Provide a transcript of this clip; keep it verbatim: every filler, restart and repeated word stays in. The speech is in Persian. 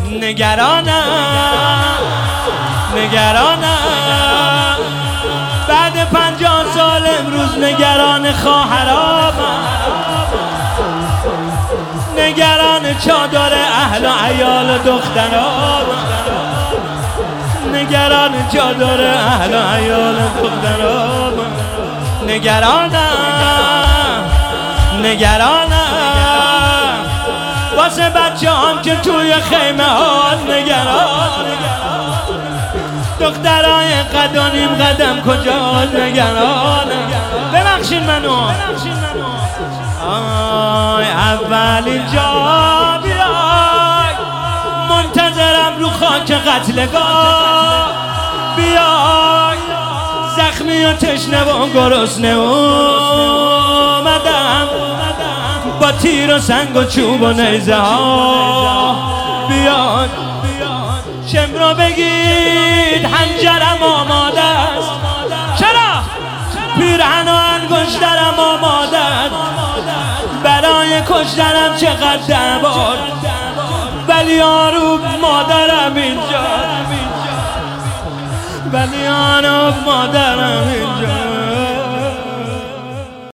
نگرانم نگرانم بعد پنجاه سال امروز نگران خواهرامم، نگران چادر اهل و عیال دخترامم، نگران چادر اهل و عیال دخترامم، نگرانم نگرانم واسه بچه هم که توی خیمه ها، نگران دخترای قد و نیم قدم کجا، نگرانم. ببخشین منو آی اول اینجا بیای، منتظرم رو خاک قتلگاه بیای، زخمی و تشنه و گرسنه اومدم با تیر و سنگ و چوب و نیزه ها، بیاد شمرو بگید حنجرم آماده است، چرا؟ پیرهن و انگشترم آماده است برای کشتنم، چقدر دعوار ولی یارو مادرم اینجا، ولی یارو مادرم اینجا.